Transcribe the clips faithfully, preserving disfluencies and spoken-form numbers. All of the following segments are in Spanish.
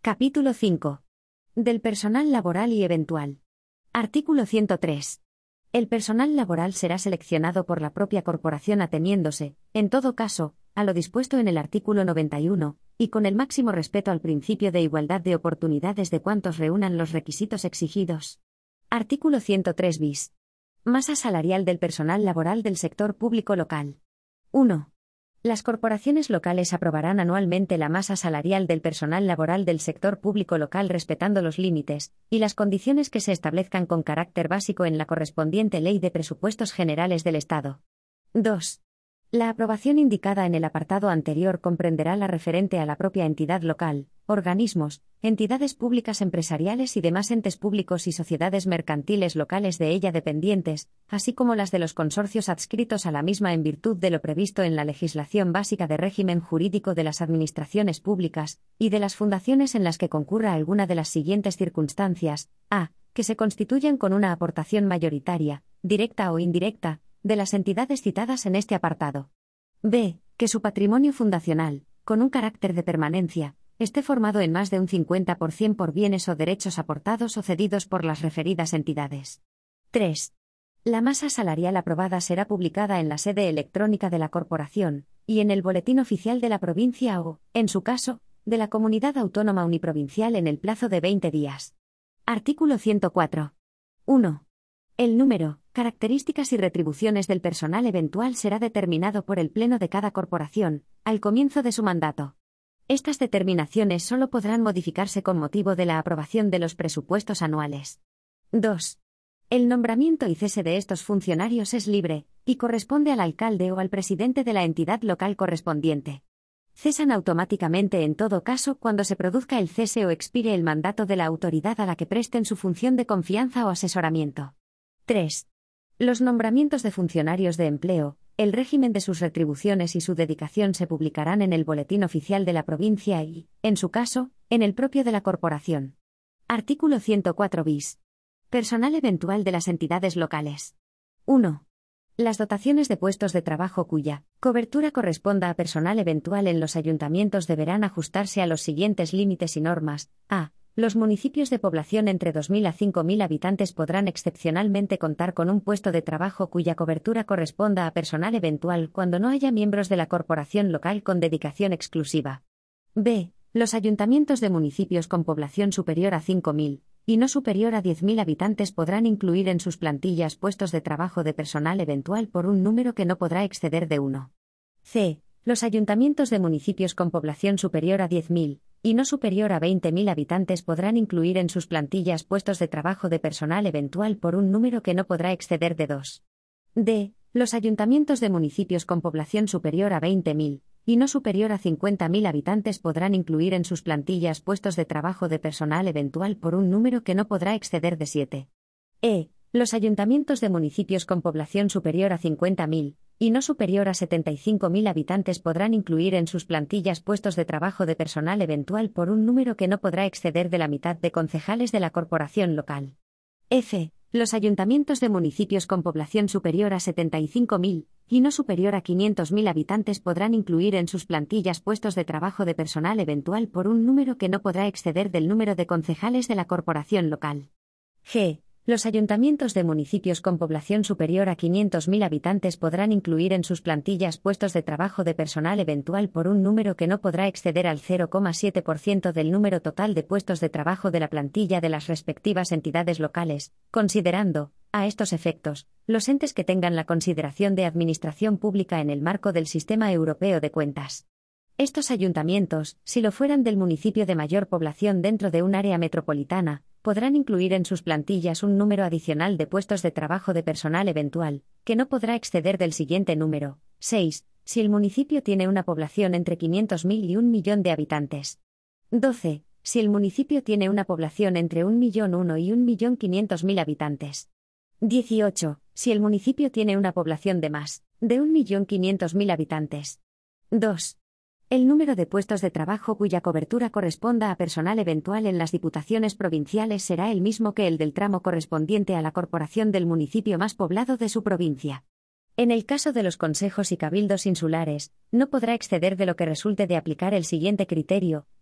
Capítulo cinco. Del personal laboral y eventual. Artículo ciento tres. El personal laboral será seleccionado por la propia corporación ateniéndose, en todo caso, a lo dispuesto en el artículo noventa y uno, y con el máximo respeto al principio de igualdad de oportunidades de cuantos reúnan los requisitos exigidos. Artículo ciento tres bis. Masa salarial del personal laboral del sector público local. uno. Las corporaciones locales aprobarán anualmente la masa salarial del personal laboral del sector público local respetando los límites y las condiciones que se establezcan con carácter básico en la correspondiente Ley de Presupuestos Generales del Estado. dos. La aprobación indicada en el apartado anterior comprenderá la referente a la propia entidad local, organismos, entidades públicas empresariales y demás entes públicos y sociedades mercantiles locales de ella dependientes, así como las de los consorcios adscritos a la misma en virtud de lo previsto en la legislación básica de régimen jurídico de las administraciones públicas, y de las fundaciones en las que concurra alguna de las siguientes circunstancias: a. Que se constituyan con una aportación mayoritaria, directa o indirecta, de las entidades citadas en este apartado. b. Que su patrimonio fundacional, con un carácter de permanencia, esté formado en más de un cincuenta por ciento por bienes o derechos aportados o cedidos por las referidas entidades. tres. La masa salarial aprobada será publicada en la sede electrónica de la corporación, y en el Boletín Oficial de la provincia o, en su caso, de la comunidad autónoma uniprovincial en el plazo de veinte días. Artículo ciento cuatro. uno. El número, características y retribuciones del personal eventual será determinado por el Pleno de cada corporación, al comienzo de su mandato. Estas determinaciones solo podrán modificarse con motivo de la aprobación de los presupuestos anuales. dos. El nombramiento y cese de estos funcionarios es libre, y corresponde al alcalde o al presidente de la entidad local correspondiente. Cesan automáticamente en todo caso cuando se produzca el cese o expire el mandato de la autoridad a la que presten su función de confianza o asesoramiento. tres. Los nombramientos de funcionarios de empleo, el régimen de sus retribuciones y su dedicación se publicarán en el Boletín Oficial de la provincia y, en su caso, en el propio de la corporación. Artículo ciento cuatro bis. Personal eventual de las entidades locales. uno. Las dotaciones de puestos de trabajo cuya cobertura corresponda a personal eventual en los ayuntamientos deberán ajustarse a los siguientes límites y normas. A. Los municipios de población entre dos mil a cinco mil habitantes podrán excepcionalmente contar con un puesto de trabajo cuya cobertura corresponda a personal eventual cuando no haya miembros de la corporación local con dedicación exclusiva. b. Los ayuntamientos de municipios con población superior a cinco mil, y no superior a diez mil habitantes podrán incluir en sus plantillas puestos de trabajo de personal eventual por un número que no podrá exceder de uno. c. Los ayuntamientos de municipios con población superior a diez mil, y no superior a veinte mil habitantes podrán incluir en sus plantillas puestos de trabajo de personal eventual por un número que no podrá exceder de dos. d. Los ayuntamientos de municipios con población superior a veinte mil, y no superior a cincuenta mil habitantes podrán incluir en sus plantillas puestos de trabajo de personal eventual por un número que no podrá exceder de siete. e. Los ayuntamientos de municipios con población superior a cincuenta mil, y no superior a setenta y cinco mil habitantes podrán incluir en sus plantillas puestos de trabajo de personal eventual por un número que no podrá exceder de la mitad de concejales de la corporación local. f. Los ayuntamientos de municipios con población superior a setenta y cinco mil, y no superior a quinientos mil habitantes podrán incluir en sus plantillas puestos de trabajo de personal eventual por un número que no podrá exceder del número de concejales de la corporación local. g. Los ayuntamientos de municipios con población superior a quinientos mil habitantes podrán incluir en sus plantillas puestos de trabajo de personal eventual por un número que no podrá exceder al cero coma siete por ciento del número total de puestos de trabajo de la plantilla de las respectivas entidades locales, considerando, a estos efectos, los entes que tengan la consideración de administración pública en el marco del Sistema Europeo de Cuentas. Estos ayuntamientos, si lo fueran del municipio de mayor población dentro de un área metropolitana, podrán incluir en sus plantillas un número adicional de puestos de trabajo de personal eventual, que no podrá exceder del siguiente número: seis, si el municipio tiene una población entre quinientos mil y un millón de habitantes. doce, si el municipio tiene una población entre un millón uno y un millón quinientos mil habitantes. dieciocho, si el municipio tiene una población de más de un millón quinientos mil habitantes. dos. El número de puestos de trabajo cuya cobertura corresponda a personal eventual en las diputaciones provinciales será el mismo que el del tramo correspondiente a la corporación del municipio más poblado de su provincia. En el caso de los consejos y cabildos insulares, no podrá exceder de lo que resulte de aplicar el siguiente criterio: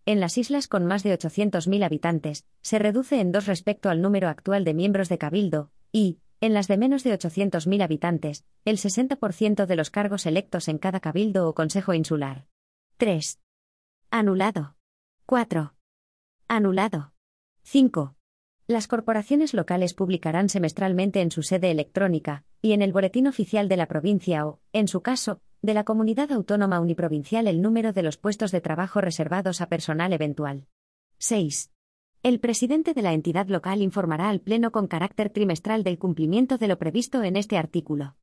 En las islas con más de ochocientos mil habitantes, se reduce en dos respecto al número actual de miembros de Cabildo, y, en las de menos de ochocientos mil habitantes, el sesenta por ciento de los cargos electos en cada cabildo o consejo insular. tres. Anulado. cuatro. Anulado. cinco. Las corporaciones locales publicarán semestralmente en su sede electrónica, y en el Boletín Oficial de la provincia o, en su caso, de la comunidad autónoma uniprovincial el número de los puestos de trabajo reservados a personal eventual. seis. El presidente de la entidad local informará al Pleno con carácter trimestral del cumplimiento de lo previsto en este artículo.